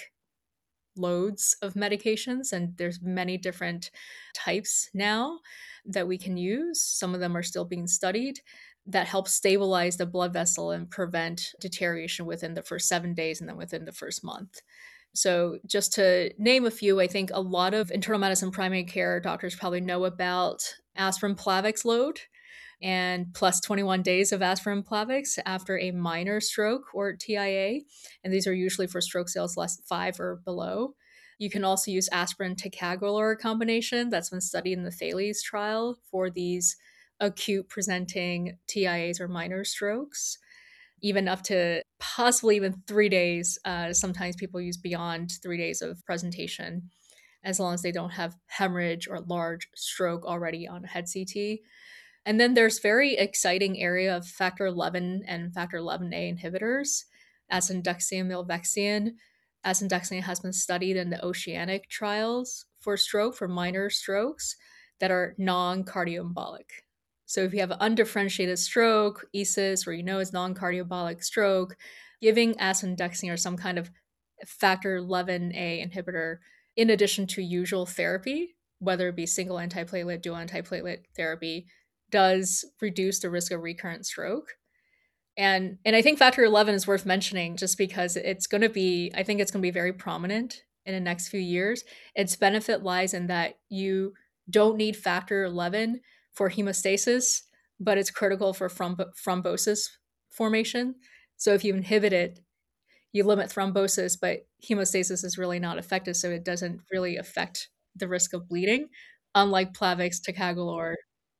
loads of medications. And there's many different types now that we can use. Some of them are still being studied that help stabilize the blood vessel and prevent deterioration within the first seven days and then within the first month. So just to name a few, I think a lot of internal medicine primary care doctors probably know about aspirin Plavix load and plus twenty-one days of aspirin Plavix after a minor stroke or T I A. And these are usually for stroke scales less five or below. You can also use aspirin ticagrelor combination that's been studied in the Thales trial for these acute presenting T I As or minor strokes, even up to possibly even three days. Uh, sometimes people use beyond three days of presentation, as long as they don't have hemorrhage or large stroke already on head C T. And then there's very exciting area of factor eleven and factor eleven A inhibitors, asundexian, milvexian. Asundexian has been studied in the Oceanic trials for stroke, for minor strokes that are non-cardioembolic. So if you have an undifferentiated stroke, E S I S, where you know it's non-cardioembolic stroke, giving asundexian or some kind of factor eleven A inhibitor in addition to usual therapy, whether it be single antiplatelet, dual antiplatelet therapy, does reduce the risk of recurrent stroke. And and I think factor eleven is worth mentioning just because it's going to be, I think it's going to be very prominent in the next few years. Its benefit lies in that you don't need factor eleven for hemostasis, but it's critical for thromb- thrombosis formation. So if you inhibit it, you limit thrombosis, but hemostasis is really not affected, so it doesn't really affect the risk of bleeding, unlike Plavix, ticagrelor,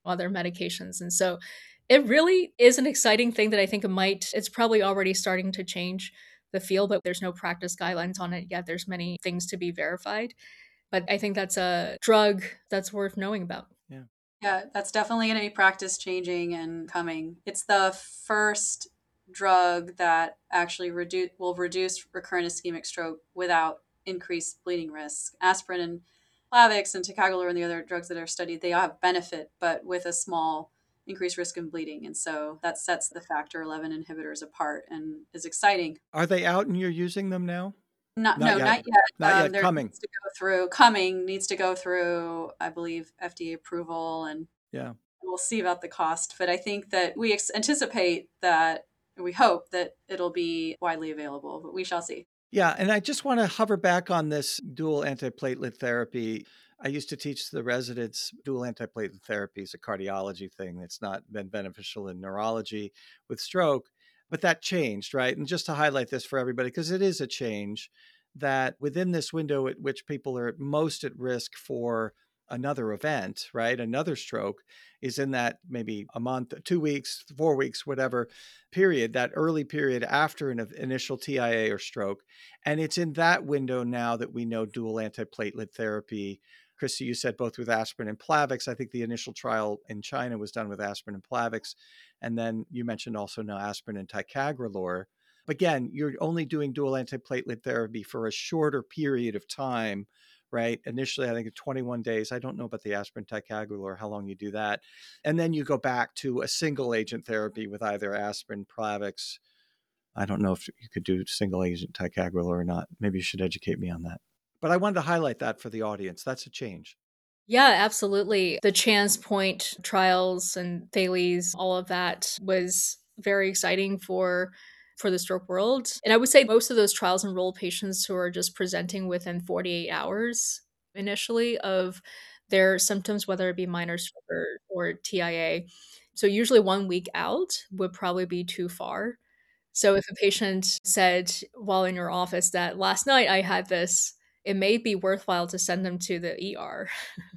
other medications. And so it really is an exciting thing that I think it might, it's probably already starting to change the field, but there's no practice guidelines on it yet. There's many things to be verified. But I think that's a drug that's worth knowing about. Yeah. Yeah, that's definitely going to be practice changing and coming. It's the first drug that actually reduce will reduce recurrent ischemic stroke without increased bleeding risk. Aspirin and Plavix and ticagrelor and the other drugs that are studied, they all have benefit, but with a small increased risk in bleeding. And so that sets the factor eleven inhibitors apart and is exciting. Are they out and you're using them now? Not, Not no, yet. not yet. Not Um, yet. there Coming. needs to go through coming needs to go through, I believe, F D A approval, and Yeah. we'll see about the cost. But I think that we ex- anticipate that, we hope that it'll be widely available, but we shall see. Yeah, and I just want to hover back on this dual antiplatelet therapy. I used to teach the residents dual antiplatelet therapy is a cardiology thing. It's not been beneficial in neurology with stroke, but that changed, right? And just to highlight this for everybody, because it is a change, that within this window at which people are most at risk for another event, right? Another stroke is in that maybe a month, two weeks, four weeks, whatever period, that early period after an initial T I A or stroke. And it's in that window now that we know dual antiplatelet therapy. Christy, you said both with aspirin and Plavix. I think the initial trial in China was done with aspirin and Plavix. And then you mentioned also now aspirin and ticagrelor. Again, you're only doing dual antiplatelet therapy for a shorter period of time, right? Initially, I think it's twenty-one days. I don't know about the aspirin ticagrelor, how long you do that. And then you go back to a single agent therapy with either aspirin, Plavix. I don't know if you could do single agent ticagrelor or not. Maybe you should educate me on that. But I wanted to highlight that for the audience. That's a change. Yeah, absolutely. The Chance Point trials and Thales, all of that was very exciting for for the stroke world. And I would say most of those trials enroll patients who are just presenting within forty-eight hours initially of their symptoms, whether it be minor stroke or, or T I A. So usually one week out would probably be too far. So if a patient said while in your office that last night I had this, it may be worthwhile to send them to the E R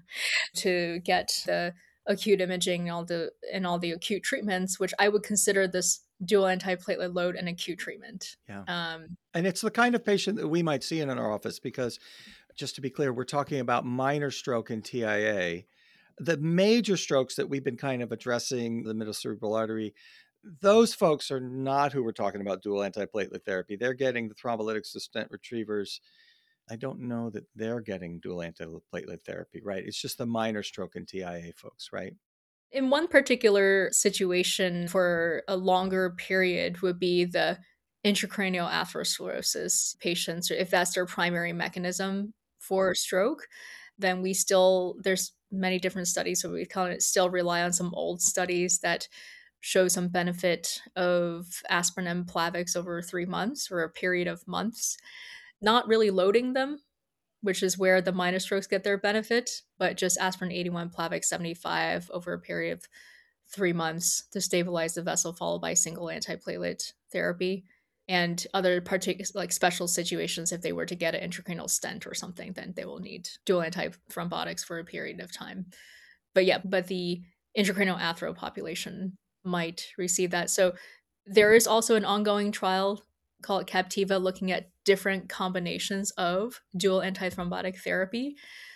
to get the acute imaging and all the and all the acute treatments, which I would consider this dual antiplatelet load an acute treatment. Yeah. Um, and it's the kind of patient that we might see in our office because, just to be clear, we're talking about minor stroke and T I A. The major strokes that we've been kind of addressing, the middle cerebral artery, those folks are not who we're talking about dual antiplatelet therapy. They're getting the thrombolytics, the stent retrievers. I don't know that they're getting dual antiplatelet therapy, right? It's just the minor stroke and T I A folks, right? in one particular situation for a longer period would be the intracranial atherosclerosis patients, or if that's their primary mechanism for stroke, then we still, there's many different studies, so we kind of still rely on some old studies that show some benefit of aspirin and Plavix over three months or a period of months, not really loading them, which is where the minor strokes get their benefit, but just aspirin eighty-one, Plavix seventy-five over a period of three months to stabilize the vessel, followed by single antiplatelet therapy. And other particular, like special situations, if they were to get an intracranial stent or something, then they will need dual antithrombotics for a period of time. But yeah, but the intracranial athero population might receive that. So there is also an ongoing trial called Captiva looking at different combinations of dual antithrombotic therapy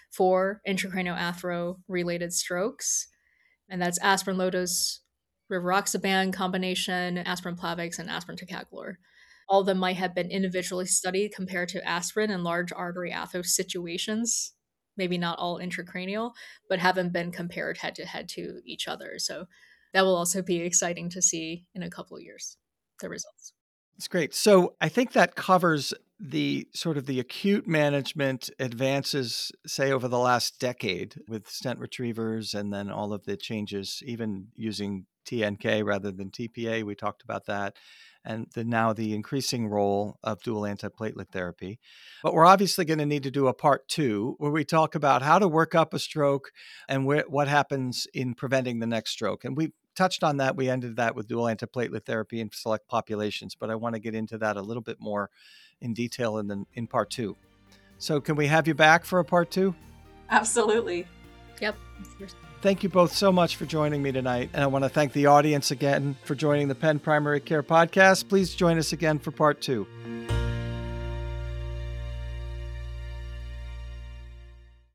for intracranial athero related strokes. And that's aspirin low-dose rivaroxaban combination, aspirin Plavix, and aspirin ticagrelor. All of them might have been individually studied compared to aspirin in large artery atho situations, maybe not all intracranial, but haven't been compared head to head to each other. So that will also be exciting to see in a couple of years, the results. It's great. So I think that covers the sort of the acute management advances, say, over the last decade with stent retrievers and then all of the changes, even using T N K rather than T P A. We talked about that. And the, now the increasing role of dual antiplatelet therapy. But we're obviously going to need to do a part two where we talk about how to work up a stroke and where, what happens in preventing the next stroke. And we touched on that. We ended that with dual antiplatelet therapy in select populations, but I want to get into that a little bit more in detail in the, in part two. So can we have you back for a part two? Absolutely. Yep. Thank you both so much for joining me tonight. And I want to thank the audience again for joining the Penn Primary Care Podcast. Please join us again for part two.